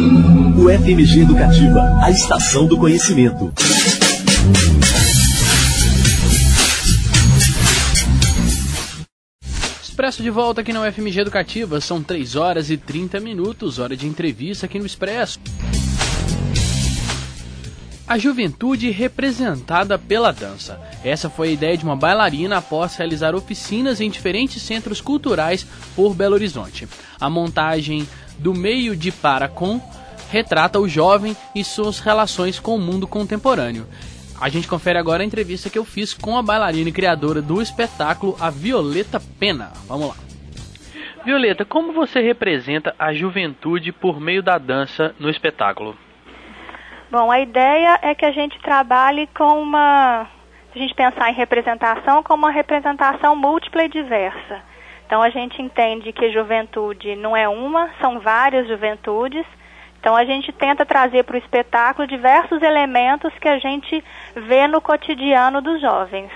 O FMG Educativa, a estação do conhecimento. Expresso de volta aqui na UFMG Educativa, são 3 horas e 30 minutos, hora de entrevista aqui no Expresso. A juventude representada pela dança. Essa foi a ideia de uma bailarina após realizar oficinas em diferentes centros culturais por Belo Horizonte. A montagem do Meio de Para Com retrata o jovem e suas relações com o mundo contemporâneo. A gente confere agora a entrevista que eu fiz com a bailarina e criadora do espetáculo, a Violeta Pena. Vamos lá. Violeta, como você representa a juventude por meio da dança no espetáculo? Bom, a ideia é que a gente trabalhe com se a gente pensar em representação, como uma representação múltipla e diversa. Então a gente entende que juventude não é uma, são várias juventudes. Então a gente tenta trazer para o espetáculo diversos elementos que a gente vê no cotidiano dos jovens.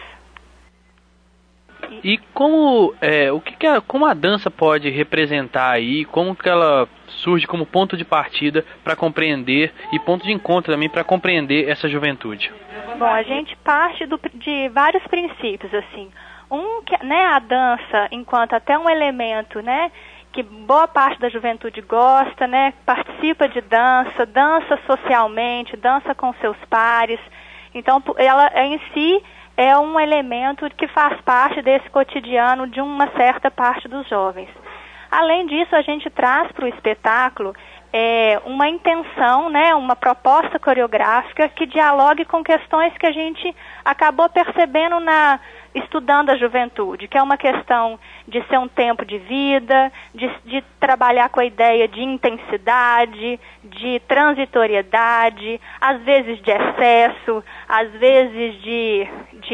E como a dança pode representar aí, como que ela surge como ponto de partida para compreender e ponto de encontro também para compreender essa juventude? Bom, a gente parte de vários princípios, assim. A dança, enquanto até um elemento, que boa parte da juventude gosta, participa de dança socialmente, dança com seus pares. Então, ela em si é um elemento que faz parte desse cotidiano de uma certa parte dos jovens. Além disso, a gente traz para o espetáculo uma intenção, uma proposta coreográfica que dialogue com questões que a gente acabou percebendo estudando a juventude, que é uma questão de ser um tempo de vida, de trabalhar com a ideia de intensidade, de transitoriedade, às vezes de excesso, às vezes de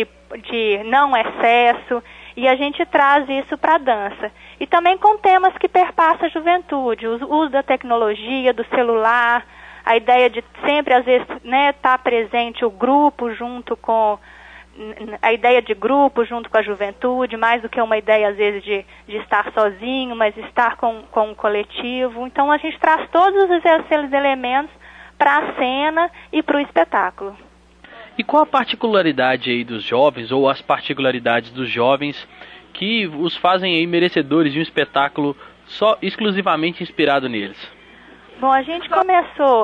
não excesso, e a gente traz isso para a dança. E também com temas que perpassam a juventude, o uso da tecnologia, do celular, a ideia de sempre, às vezes, estar presente o grupo junto com a ideia de grupo junto com a juventude, mais do que uma ideia, às vezes, de estar sozinho, mas estar com um coletivo. Então, a gente traz todos esses elementos para a cena e para o espetáculo. E qual a particularidade aí dos jovens, ou as particularidades dos jovens, que os fazem aí merecedores de um espetáculo exclusivamente inspirado neles? Bom, a gente começou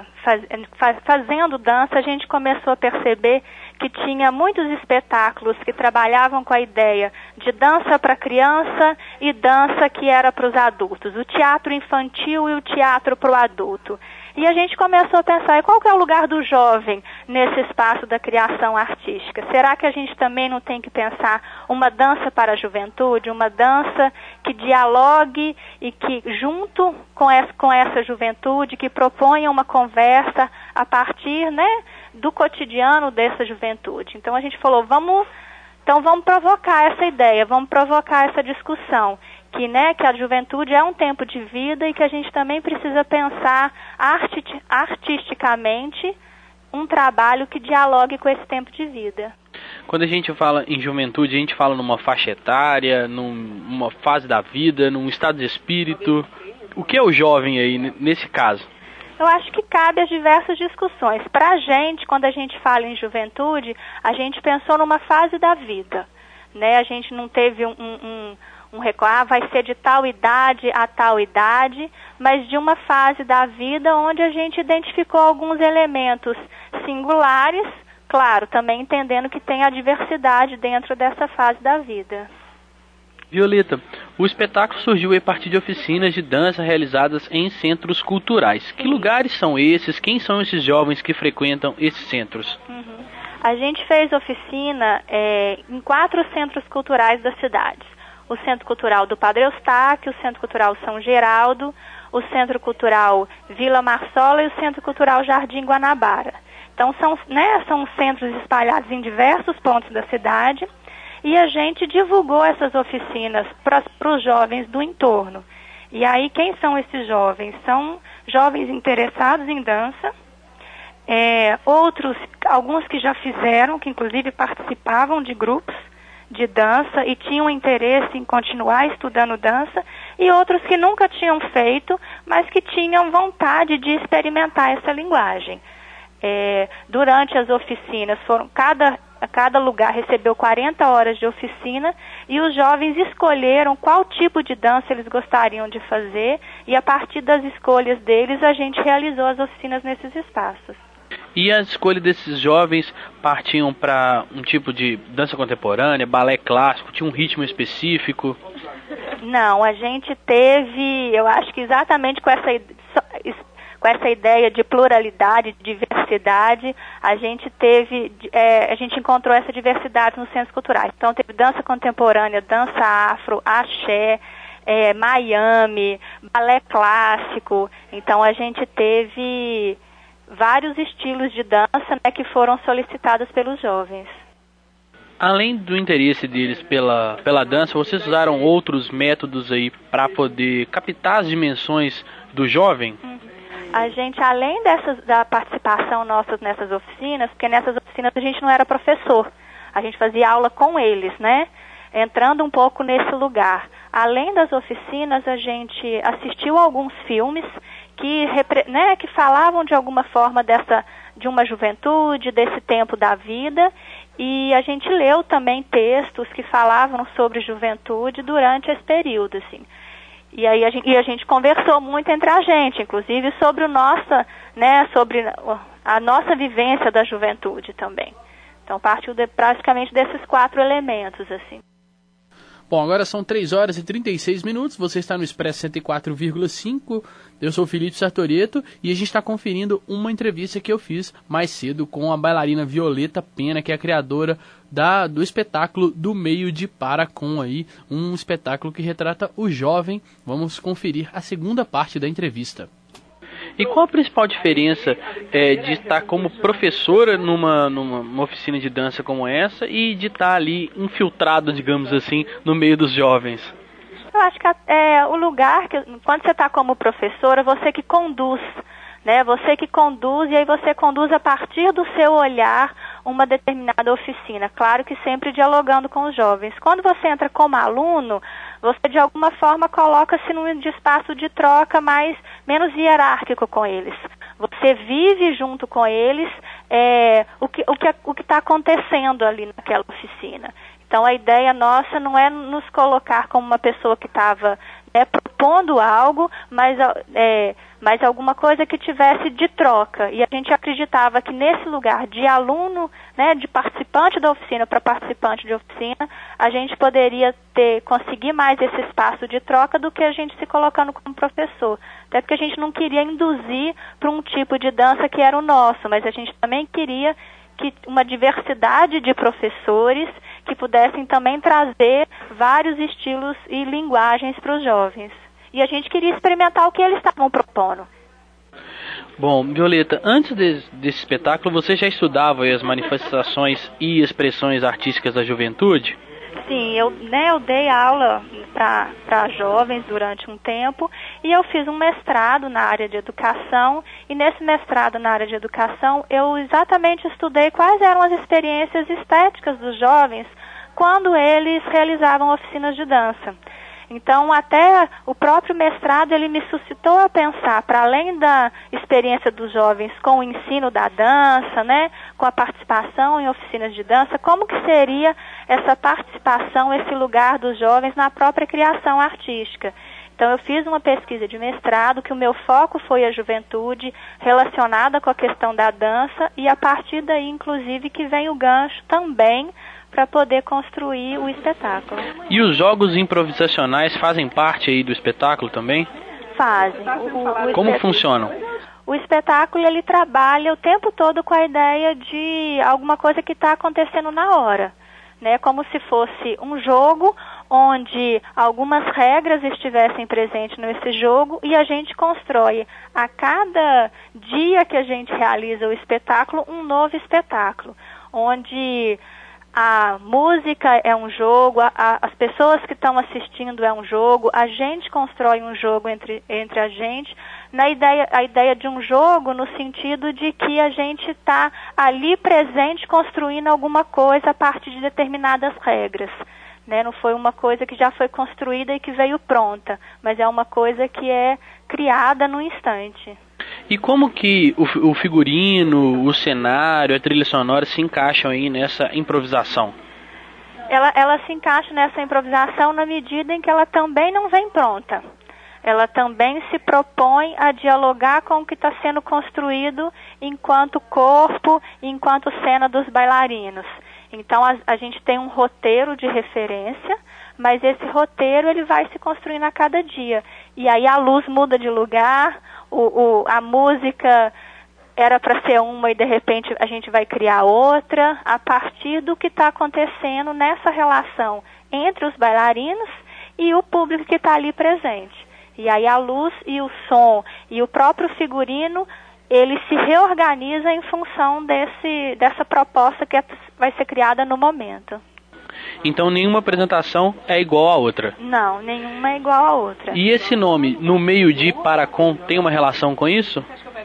fazendo dança, a gente começou a perceber que tinha muitos espetáculos que trabalhavam com a ideia de dança para criança e dança que era para os adultos, o teatro infantil e o teatro para o adulto. E a gente começou a pensar, qual que é o lugar do jovem nesse espaço da criação artística? Será que a gente também não tem que pensar uma dança para a juventude, uma dança que dialogue e que, junto com essa juventude, que proponha uma conversa a partir, do cotidiano dessa juventude? Então a gente falou, vamos provocar essa ideia, vamos provocar essa discussão, que a juventude é um tempo de vida e que a gente também precisa pensar artisticamente um trabalho que dialogue com esse tempo de vida. Quando a gente fala em juventude, a gente fala numa faixa etária, numa fase da vida, num estado de espírito. O que é o jovem aí, nesse caso? Eu acho que cabe as diversas discussões. Para a gente, quando a gente fala em juventude, a gente pensou numa fase da vida, A gente não teve um vai ser de tal idade a tal idade, mas de uma fase da vida onde a gente identificou alguns elementos singulares, claro, também entendendo que tem a diversidade dentro dessa fase da vida. Violeta, o espetáculo surgiu a partir de oficinas de dança realizadas em centros culturais. Que lugares são esses? Quem são esses jovens que frequentam esses centros? A gente fez oficina em 4 centros culturais da cidade. O Centro Cultural do Padre Eustáquio, o Centro Cultural São Geraldo, o Centro Cultural Vila Marsola e o Centro Cultural Jardim Guanabara. Então são centros espalhados em diversos pontos da cidade e a gente divulgou essas oficinas para os jovens do entorno. E aí quem são esses jovens? São jovens interessados em dança, alguns que já fizeram, que inclusive participavam de grupos de dança e tinham interesse em continuar estudando dança, e outros que nunca tinham feito, mas que tinham vontade de experimentar essa linguagem. Durante as oficinas, cada lugar recebeu 40 horas de oficina e os jovens escolheram qual tipo de dança eles gostariam de fazer, e a partir das escolhas deles a gente realizou as oficinas nesses espaços. E a escolha desses jovens partiam para um tipo de dança contemporânea, balé clássico, tinha um ritmo específico? Não, a gente teve, eu acho que exatamente com essa ideia de pluralidade, de diversidade, a gente encontrou essa diversidade nos centros culturais. Então teve dança contemporânea, dança afro, axé, Miami, balé clássico. Então a gente teve vários estilos de dança, né, que foram solicitados pelos jovens. Além do interesse deles pela dança, vocês usaram outros métodos aí para poder captar as dimensões do jovem? A gente, além da participação nossa nessas oficinas, porque nessas oficinas a gente não era professor, a gente fazia aula com eles, né? Entrando um pouco nesse lugar. Além das oficinas, a gente assistiu a alguns filmes que falavam de alguma forma de uma juventude, desse tempo da vida, e a gente leu também textos que falavam sobre juventude durante esse período, assim. E aí a gente conversou muito entre a gente, inclusive sobre sobre a nossa vivência da juventude também. Então partiu praticamente desses 4 elementos, assim. Bom, agora são 3 horas e 36 minutos, você está no Expresso 104,5, eu sou o Felipe Sartoreto e a gente está conferindo uma entrevista que eu fiz mais cedo com a bailarina Violeta Pena, que é a criadora do espetáculo Do Meio de Paracon, aí, um espetáculo que retrata o jovem. Vamos conferir a segunda parte da entrevista. E qual a principal diferença de estar como professora numa oficina de dança como essa e de estar ali infiltrado, digamos assim, no meio dos jovens? Eu acho que o lugar, quando você está como professora, você que conduz, né? Você que conduz, e aí você conduz a partir do seu olhar uma determinada oficina. Claro que sempre dialogando com os jovens. Quando você entra como aluno, você de alguma forma coloca-se num espaço de troca menos hierárquico com eles. Você vive junto com eles o que está acontecendo ali naquela oficina. Então a ideia nossa não é nos colocar como uma pessoa que estava propondo algo, mas alguma coisa que tivesse de troca. E a gente acreditava que nesse lugar de aluno, né, de participante da oficina para participante de oficina, a gente poderia conseguir mais esse espaço de troca do que a gente se colocando como professor. Até porque a gente não queria induzir para um tipo de dança que era o nosso, mas a gente também queria que uma diversidade de professores que pudessem também trazer vários estilos e linguagens para os jovens. E a gente queria experimentar o que eles estavam propondo. Bom, Violeta, antes desse espetáculo, você já estudava as manifestações e expressões artísticas da juventude? Sim, eu dei aula para jovens durante um tempo e eu fiz um mestrado na área de educação, e nesse mestrado na área de educação eu exatamente estudei quais eram as experiências estéticas dos jovens quando eles realizavam oficinas de dança. Então, até o próprio mestrado, ele me suscitou a pensar, para além da experiência dos jovens com o ensino da dança, né, com a participação em oficinas de dança, como que seria essa participação, esse lugar dos jovens na própria criação artística. Então, eu fiz uma pesquisa de mestrado, que o meu foco foi a juventude relacionada com a questão da dança, e a partir daí, inclusive, que vem o gancho também para poder construir o espetáculo. E os jogos improvisacionais fazem parte aí do espetáculo também? Fazem. Como funcionam? O espetáculo, ele trabalha o tempo todo com a ideia de alguma coisa que está acontecendo na hora, né? Como se fosse um jogo onde algumas regras estivessem presentes nesse jogo, e a gente constrói a cada dia que a gente realiza o espetáculo um novo espetáculo, onde a música é um jogo, as pessoas que estão assistindo é um jogo, a gente constrói um jogo entre a gente, a ideia de um jogo no sentido de que a gente está ali presente construindo alguma coisa a partir de determinadas regras, né? Não foi uma coisa que já foi construída e que veio pronta, mas é uma coisa que é criada no instante. E como que o figurino, o cenário, a trilha sonora se encaixam aí nessa improvisação? Ela se encaixa nessa improvisação na medida em que ela também não vem pronta. Ela também se propõe a dialogar com o que está sendo construído enquanto corpo, enquanto cena dos bailarinos. Então a gente tem um roteiro de referência, mas esse roteiro ele vai se construindo a cada dia. E aí a luz muda de lugar, a música era para ser uma e de repente a gente vai criar outra, a partir do que está acontecendo nessa relação entre os bailarinos e o público que está ali presente. E aí a luz e o som e o próprio figurino, ele se reorganiza em função dessa proposta que vai ser criada no momento. Então nenhuma apresentação é igual à outra? Não, nenhuma é igual à outra. E esse nome, No Meio de Paracon, tem uma relação com isso?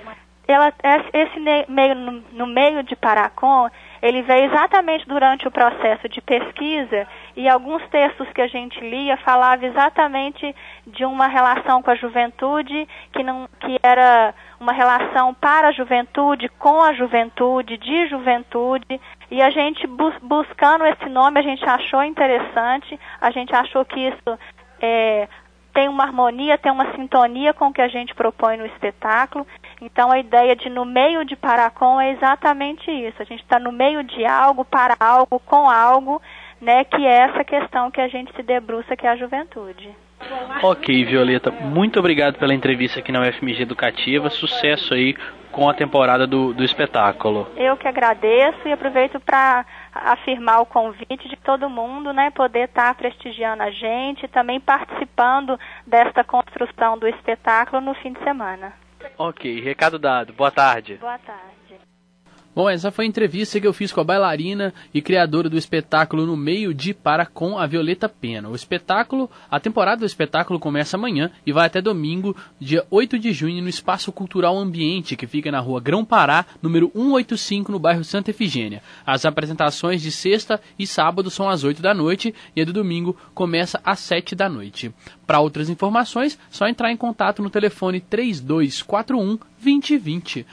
No meio de Paracon, ele veio exatamente durante o processo de pesquisa, e alguns textos que a gente lia falavam exatamente de uma relação com a juventude, que era uma relação para a juventude, com a juventude, de juventude, e a gente buscando esse nome, a gente achou interessante, a gente achou que isso tem uma harmonia, tem uma sintonia com o que a gente propõe no espetáculo. Então a ideia de No Meio de Paracon é exatamente isso. A gente está no meio de algo, para algo, com algo, né, que é essa questão que a gente se debruça, que é a juventude. Ok, Violeta, muito obrigado pela entrevista aqui na UFMG Educativa. Sucesso aí com a temporada do espetáculo. Eu que agradeço e aproveito para afirmar o convite de todo mundo, né, poder estar prestigiando a gente, também participando desta construção do espetáculo no fim de semana. Ok, recado dado. Boa tarde. Boa tarde. Bom, essa foi a entrevista que eu fiz com a bailarina e criadora do espetáculo No Meio de Paracon, a Violeta Pena. A temporada do espetáculo começa amanhã e vai até domingo, dia 8 de junho, no Espaço Cultural Ambiente, que fica na rua Grão-Pará, número 185, no bairro Santa Efigênia. As apresentações de sexta e sábado são às 8 da noite e a do domingo começa às 7 da noite. Para outras informações, só entrar em contato no telefone 3241 2020.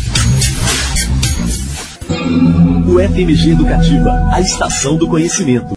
O FMG Educativa, a estação do conhecimento.